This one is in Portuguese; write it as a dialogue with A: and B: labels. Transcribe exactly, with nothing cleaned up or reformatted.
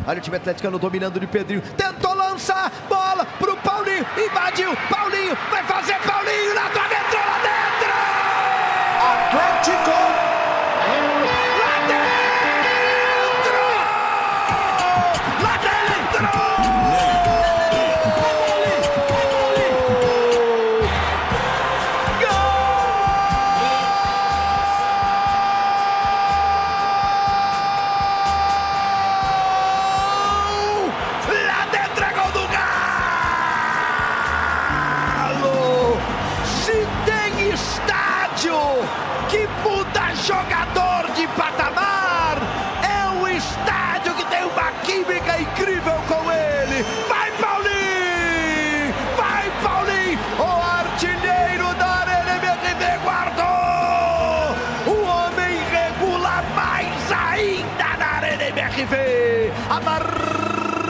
A: Olha o time atleticano dominando de Pedrinho. Tentou lançar, bola pro Paulinho. Invadiu, Paulinho, vai fazer Paulinho na trave, entrou lá dentro!
B: Atlético!
A: Lá dentro! Lá dentro! Que muda jogador de patamar, é um estádio que tem uma química incrível com ele. Vai Paulinho, vai Paulinho, o artilheiro da Arena M R V guardou, o homem regula mais ainda na Arena M R V, a